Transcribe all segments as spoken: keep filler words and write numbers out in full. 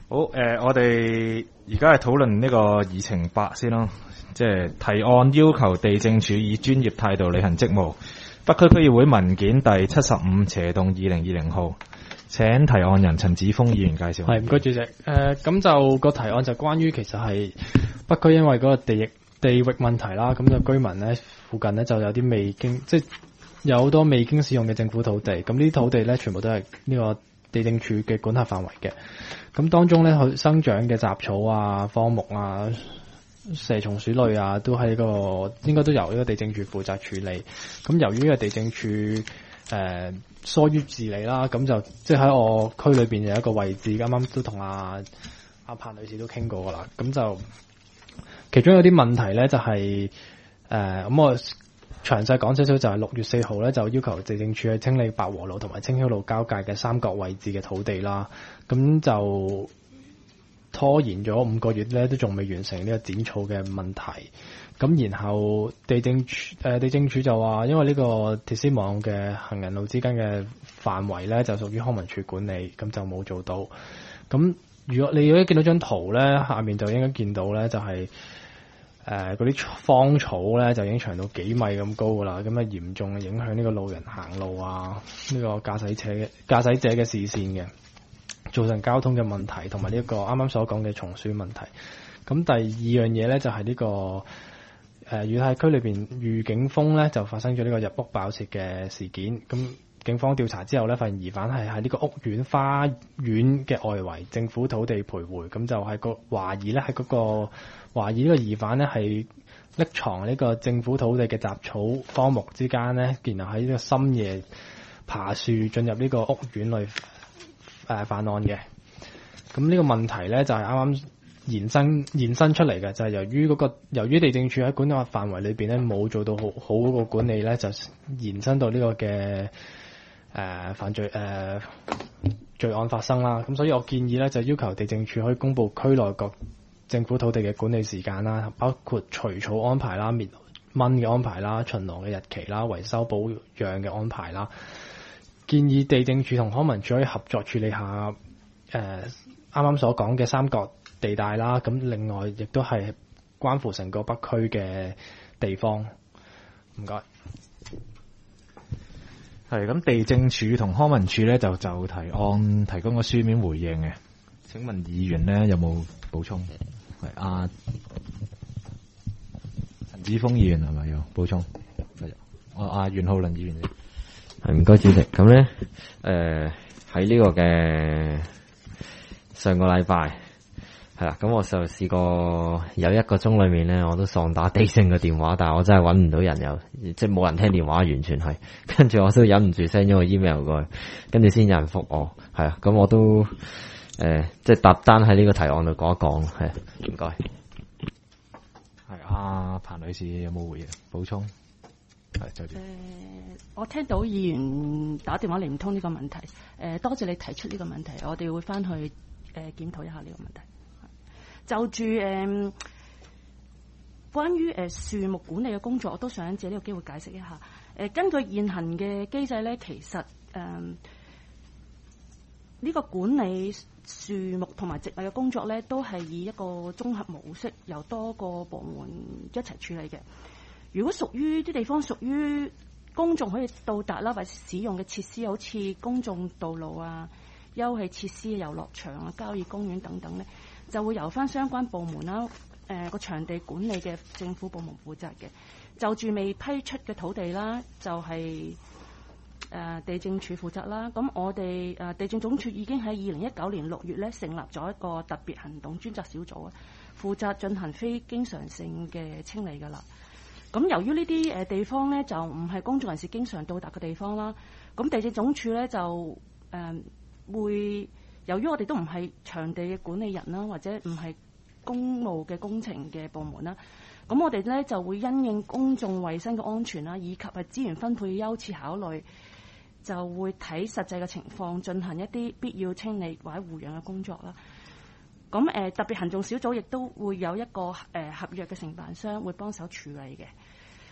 好，誒、呃，我哋而家係討論呢個議程八先咯，即係提案要求地政署以專業態度履行職務。北區區議會文件第七十五斜動二零二零號，請提案人陳子峰議員介紹。 係，唔該主席。誒、呃，咁就個提案就關於其實係北區因為嗰個地域地域問題啦，咁就居民咧附近咧就有啲未經，即係有好多未經使用嘅政府土地，咁呢啲土地咧全部都係呢個地政署嘅管轄範圍嘅。咁當中咧，佢生長嘅雜草啊、荒木啊、蛇蟲鼠類啊，都喺個應該都由呢個地政署負責處理。咁由於呢個地政署誒、呃、疏於治理啦，咁就即係喺我區裏邊有一個位置，啱啱都同阿阿彭女士都傾過噶啦。咁就其中有啲問題咧，就係誒咁我詳細講少少，就係六月四號咧，就要求地政署去清理白和路同埋青曉路交界嘅三角位置嘅土地啦。咁就拖延咗五個月咧，都仲未完成呢個剪草嘅問題。咁然後地政署誒、呃、地政署就話，因為呢個鐵絲網嘅行人路之間嘅範圍咧，就屬於康文署管理，咁就冇做到。咁如果你如果見到張圖咧，下面就應該見到咧，就係誒嗰啲荒草咧，就已經長到幾米咁高噶啦，咁啊嚴重影響呢個路人行路啊，呢、呢個駕駛者嘅駕駛者嘅視線嘅，造成交通嘅問題，同埋呢個啱啱所講嘅松鼠問題。咁第二樣嘢咧，就係、是、呢、這個誒裕泰區裏邊御景峰咧，就發生咗呢個入屋爆竊嘅事件。咁警方調查之後咧，發現疑犯係喺呢個屋苑花園嘅外圍政府土地徘徊。咁就係個懷疑咧，係嗰個懷疑呢個疑犯咧係匿藏呢個政府土地嘅雜草荒木之間咧，然後喺呢個深夜爬樹進入呢個屋苑裏誒、呃、犯案嘅。咁呢個問題咧就係啱啱延伸延伸出嚟嘅，就係、是、由於嗰、那個由於地政署喺管轄範圍裏邊咧冇做到好好嗰個管理咧，就延伸到呢個嘅誒、呃、犯罪誒、呃、罪案發生啦。咁所以我建議咧就要求地政署可以公布區內各政府土地嘅管理時間啦，包括除草安排啦、滅蚊嘅安排啦、巡邏嘅日期啦、維修保養嘅安排啦。建議地政署同康文署可以合作處理下誒啱啱所講嘅三角地帶啦。咁另外亦都係關乎成個北區嘅地方。唔該。 係咁，地政署同康文署咧就就提案提供個書面回應嘅。請問議員咧有冇補充？係阿陳子峰議員係咪有補充？係我阿袁浩麟議員。 係唔該主席。咁咧誒喺呢個嘅上個禮拜係啦，咁我就試過有一個鐘裏面咧，我都喪打地政嘅電話，但係我真係揾唔到人，又即係冇人聽電話，完全係跟住我都忍唔住 send 咗個 email 過去，跟住先有人覆我。係啊，咁我都誒、呃、即係搭單喺呢個提案度講一講。係唔該。 係阿彭女士有冇回應補充？係就住。誒、 呃，我聽到議員打電話嚟唔通呢個問題。誒、呃，多謝你提出呢個問題，我哋會翻去誒、呃、檢討一下呢個問題。就住誒、呃、關於誒樹木管理嘅工作，我都想借呢個機會解釋一下。誒、呃，根據現行嘅機制咧，其實誒呢、呃這個管理樹木同埋植物嘅工作咧，都係以一個綜合模式，由多個部門一齊處理嘅。如果屬於啲地方屬於公眾可以到達啦，或者使用嘅設施，好似公眾道路啊、休憩設施、遊樂場啊、郊野公園等等咧，就會由翻相關部門啦，誒、呃、個場地管理嘅政府部門負責嘅。就住未批出嘅土地啦，就係、是、誒、呃、地政署負責啦。咁我哋誒、呃、地政總署已經喺二零一九年六月咧成立咗一個特別行動專責小組啊，負責進行非經常性嘅清理㗎啦。咁由於呢啲誒地方咧就唔係公眾人士經常到達嘅地方啦，咁地政總署咧就誒、呃、會由於我哋都唔係場地嘅管理人啦，或者唔係公務嘅工程嘅部門啦，咁我哋咧就會因應公眾衛生嘅安全啦，以及係資源分配嘅優次考慮，就會睇實際嘅情況進行一啲必要清理或者護養嘅工作啦。咁誒、呃、特別行動小組亦都會有一個誒、呃、合約嘅承辦商會幫手處理嘅。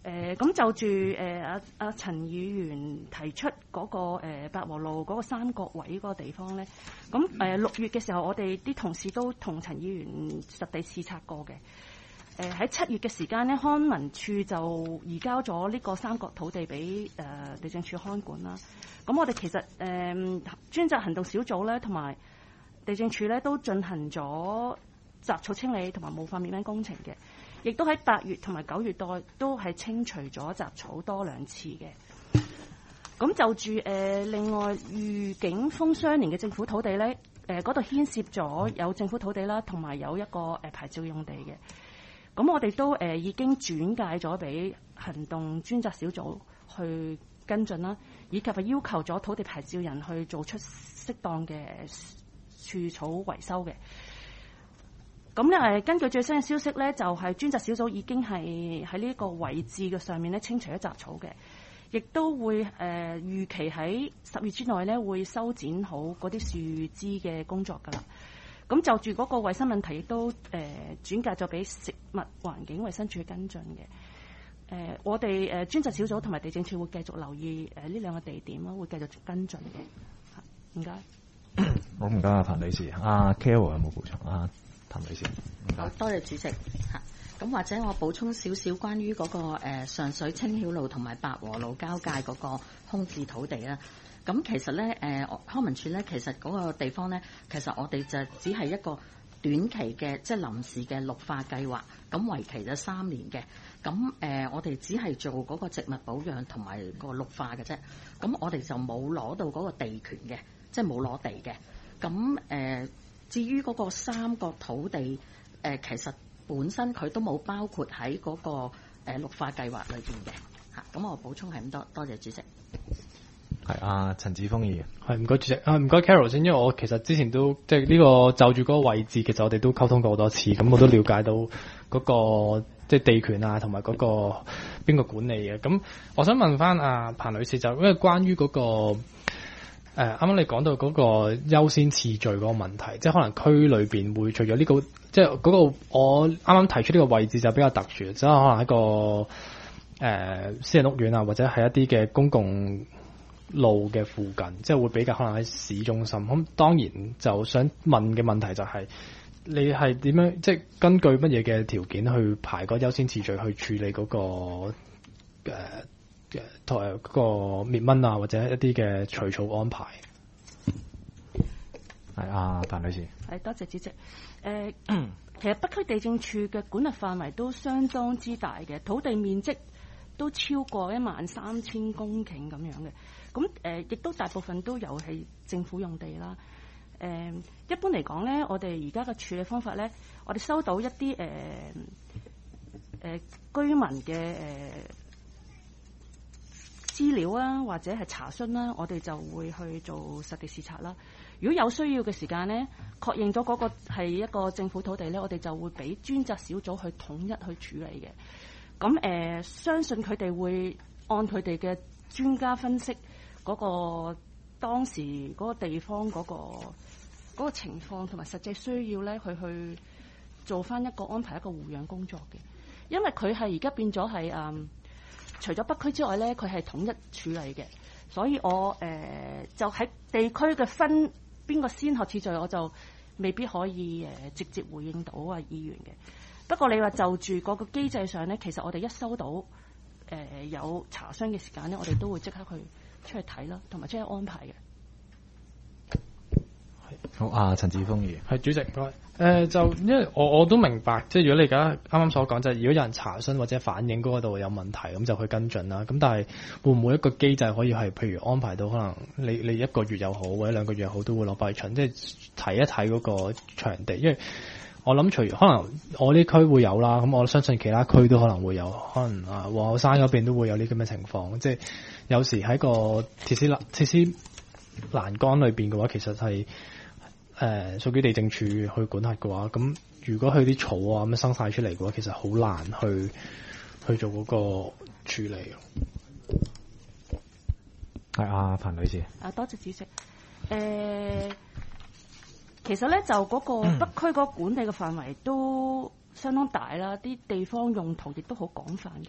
誒咁、呃、就住誒阿阿陳議員提出嗰、那個誒、呃、八和路嗰個三角位嗰個地方咧，咁誒六月嘅時候，我哋啲同事都同陳議員實地視察過嘅。誒喺七月嘅時間咧，康文署就移交咗呢個三角土地俾誒、呃、地政署看管啦。咁我哋其實誒、呃、專責行動小組咧，同埋地政署咧都進行咗雜草清理同埋霧化滅蚊工程嘅。亦都喺八月同埋九月代都係清除咗雜草多兩次嘅。咁就住誒、呃、另外愉景豐相連嘅政府土地咧，誒嗰度牽涉咗有政府土地啦，同埋有一個誒、呃、牌照用地嘅。咁我哋都誒、呃、已經轉介咗俾行動專責小組去跟進啦，以及係要求咗土地牌照人去做出適當嘅除草維修嘅。咁咧誒，根據最新嘅消息咧，就係、是、專責小組已經係喺呢個位置嘅上面咧清除咗雜草嘅，亦都會誒、呃、預期喺十月之內咧會修剪好嗰啲樹枝嘅工作㗎啦。咁就住嗰個衞生問題，亦都誒、呃、轉介咗俾食物環境衞生署去跟進嘅。誒、呃，我哋誒、呃、專責小組同埋地政署會繼續留意誒呢兩個地點咯，會繼續跟進嘅。唔該。 好，唔該啊，彭女士。阿 Carol 有冇補充啊？譚女士， 好多謝主席嚇。咁或者我補充少少關於嗰、那個、呃、上水青曉路同埋八和路交界嗰個空置土地啦。咁其實咧誒、呃、康文署咧，其實嗰個地方咧，其實我哋就只係一個短期嘅即係臨時嘅綠化計劃，咁為期咗三年嘅。咁誒、呃、我哋只係做嗰個植物保養同埋個綠化嘅啫。咁我哋就冇攞到嗰個地權嘅，即係冇攞地嘅。咁誒。呃至於嗰個三角土地，誒、呃、其實本身佢都冇包括喺嗰、那個誒、呃、綠化計劃裏邊嘅嚇。咁、啊、我補充係咁多，多謝主席。 係啊，陳子峰議員。 係唔該主席啊，唔該 Carol 先，因為我其實之前都即係呢個就住嗰個位置，其實我哋都溝通過好多次，咁我都了解到嗰、那個即係地權啊，同埋嗰個邊個管理嘅。咁我想問翻阿彭女士，就因為關於嗰、那個。誒啱啱你講到嗰個優先次序嗰個問題，即係可能區裏邊會除咗呢個，即係嗰個我啱啱提出呢個位置就比較特殊，即係可能喺個誒、呃、私人屋苑啊，或者係一啲嘅公共路嘅附近，即係會比較可能喺市中心。咁當然就想問嘅問題就係，你係點樣即係根據乜嘢嘅條件去排個優先次序去處理嗰個誒？呃同埋嗰個滅蚊啊，或者一啲嘅除草安排。 係啊，譚女士。 係多謝主席。誒、呃，其實北區地政處嘅管轄範圍都相當之大嘅，土地面積都超過一萬三千公頃咁樣嘅。咁誒，亦都大部分都有係政府用地啦。誒、呃，一般嚟講咧，我哋而家嘅處理方法咧，我哋收到一啲誒誒居民嘅誒。呃資料啊，或者係查詢啦，我哋就會去做實地視察啦。如果有需要嘅時間呢，確認咗嗰個係一個政府土地呢，我哋就會俾專責小組去統一去處理嘅。咁誒、呃，相信佢哋會按佢哋嘅專家分析嗰個當時嗰個地方嗰、嗰個嗰個情況同埋實際需要呢，去去做翻一個安排一個護養工作嘅。因為佢係而家變咗係誒。除咗北區之外咧，佢係統一處理嘅，所以我誒、呃、就喺地區嘅分邊個先後次序，我就未必可以誒、呃、直接回應到啊議員嘅。不過你話就住嗰個機制上咧，其實我哋一收到誒、呃、有查詢嘅時間咧，我哋都會即刻去出去睇啦，同埋即刻安排嘅。 好啊，陳子峰議員。 係主席，唔該。誒、呃、就因為我我都明白，即係如果你而家啱啱所講，就係如果有人查詢或者反映嗰度有問題，咁就去跟進啦。咁但係會唔會一個機制可以係譬如安排到可能你你一個月又好或者兩個月又好，都會攞翻去巡，即係睇一睇嗰個場地。因為我諗除可能我呢區會有啦，咁我相信其他區都可能會有，可能啊皇后山嗰邊都會有呢咁嘅情況。即係有時喺個鐵絲欄鐵絲欄杆裏邊嘅話，其實係。誒屬於地政處去管轄嘅話，咁如果佢啲草啊咁樣生晒出嚟嘅話，其實好難去去做嗰個處理咯。 係啊，彭女士。 啊，多謝主席。誒、呃，其實咧就嗰個北區嗰個管理嘅範圍都相當大啦，啲地方用途亦都好廣泛嘅。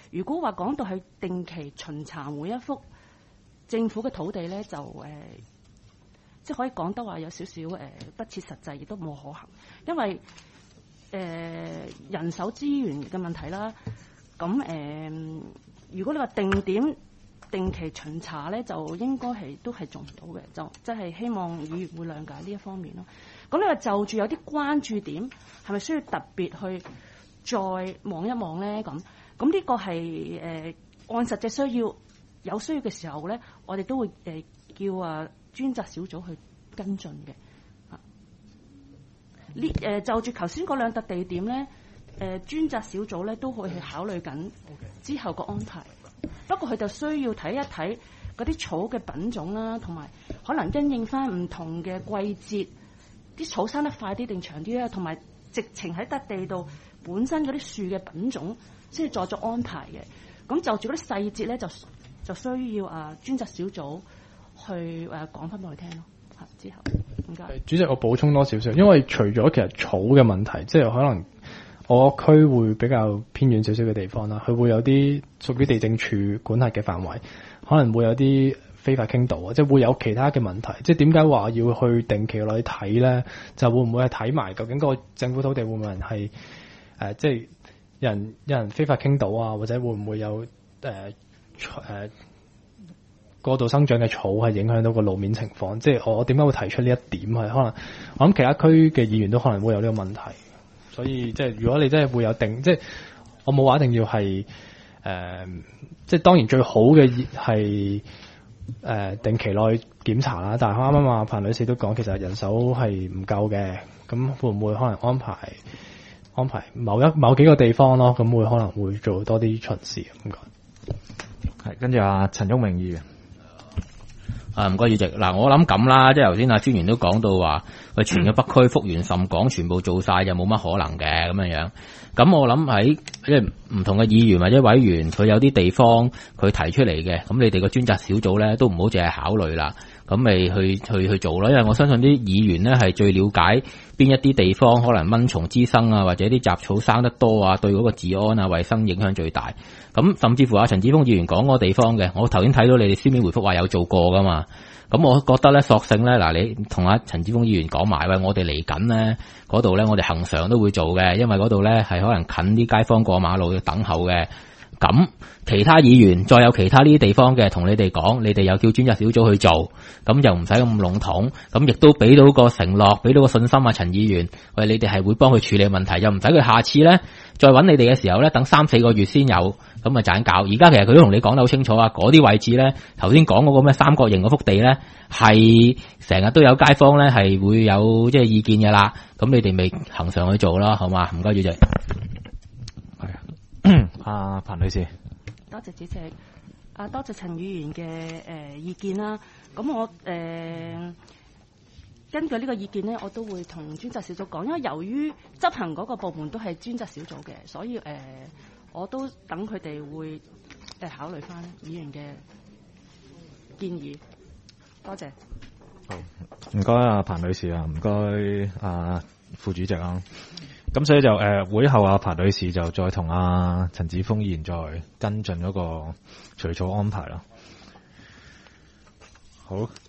如果話講到係定期巡查每一幅政府嘅土地咧，就誒、呃，即係可以講得話有少少誒不切實際，亦都冇可行，因為誒、呃、人手資源嘅問題啦。咁誒、呃，如果你話定點定期巡查咧，就應該係都係做唔到嘅，就即係希望議員會諒解呢一方面咯。咁你話就住有啲關注點，係咪需要特別去再望一望咧？咁咁呢個係誒、呃、按實際需要有需要嘅時候咧，我哋都會誒、呃、叫啊專責小組去跟進嘅。啊，呢、呃、誒就住頭先嗰兩笪地點咧，誒、呃、專責小組咧都會去考慮緊之後個安排。不過佢就需要睇一睇嗰啲草嘅品種啦，同埋可能因應翻唔同嘅季節。啲草生得快啲定長啲咧，同埋直情喺笪地度本身嗰啲樹嘅品種先至再作安排嘅。咁就住嗰啲細節咧，就就需要啊專責小組去誒講翻俾我哋聽咯。嚇，之後唔該。 主席，我補充多少少，因為除咗其實草嘅問題，即係可能我區會比較偏遠少少嘅地方啦，佢會有啲屬於地政處管轄嘅範圍，可能會有啲非法傾倒啊，即係會有其他嘅問題。即係點解話要去定期落去睇咧？就會唔會係睇埋究竟個政府土地會唔會人係誒、呃，即係有人有人非法傾倒啊，或者會唔會有誒誒過度生長嘅草係影響到個路面情況？即係我點解會提出呢一點係可能我諗其他區嘅議員都可能會有呢個問題，所以即係如果你真係會有定，即係我冇話一定要係誒、呃，即係當然最好嘅係。誒、呃，定期內檢查啦，但係啱啱阿彭女士都講，其實人手係唔夠嘅，咁會唔會可能安排安排某一某幾個地方咯？咁會可能會做多啲巡視。唔該。 係跟住阿陳旭明議員。 啊，唔該主席。嗱，我諗咁啦，即係頭先阿專員都講到話，喂，全個北區幅員甚廣，全部做晒就冇乜可能嘅咁樣樣。咁我諗喺即係唔同嘅議員或者委員，佢有啲地方佢提出嚟嘅，咁你哋個專責小組咧都唔好淨係考慮啦，咁咪去去去做咯。因為我相信啲議員咧係最了解邊一啲地方可能蚊蟲滋生啊，或者啲雜草生得多啊，對嗰個治安啊、衛生影響最大。咁甚至乎阿陳子峰議員講嗰個地方嘅，我頭先睇到你哋書面回覆話有做過噶嘛。咁我覺得咧，索性咧，嗱，你同阿陳子峰議員講埋，喂，我哋嚟緊咧嗰度咧，我哋恆常都會做嘅，因為嗰度咧係可能近啲街坊過馬路要等候嘅。咁其他議員再有其他呢啲地方嘅，同你哋講，你哋又叫專責小組去做，咁又唔使咁籠統，咁亦都俾到個承諾，俾到個信心啊，陳議員，喂，你哋係會幫佢處理問題，又唔使佢下次咧再揾你哋嘅時候咧，等三四個月先有。咁啊，盞搞！而家其實佢都同你講得好清楚啊，嗰啲位置咧，頭先講嗰個咩三角形嗰幅地咧，係成日都有街坊咧係會有即係意見嘅啦。咁你哋咪恆常去做啦，好嘛？唔該，主席。 係啊，阿彭女士。 多謝主席。啊，多謝陳議員嘅誒、呃、意見啦。咁我誒、呃、根據呢個意見咧，我都會同專責小組講，因為由於執行嗰個部門都係專責小組嘅，所以誒。呃我都等佢哋會誒考慮翻議員嘅建議，多謝。 好，唔該啊，彭女士啊，唔該啊，副主席啊。咁所以就誒、呃、會後啊，彭女士就再同阿陳子峰議員再跟進嗰個除草安排啦。好。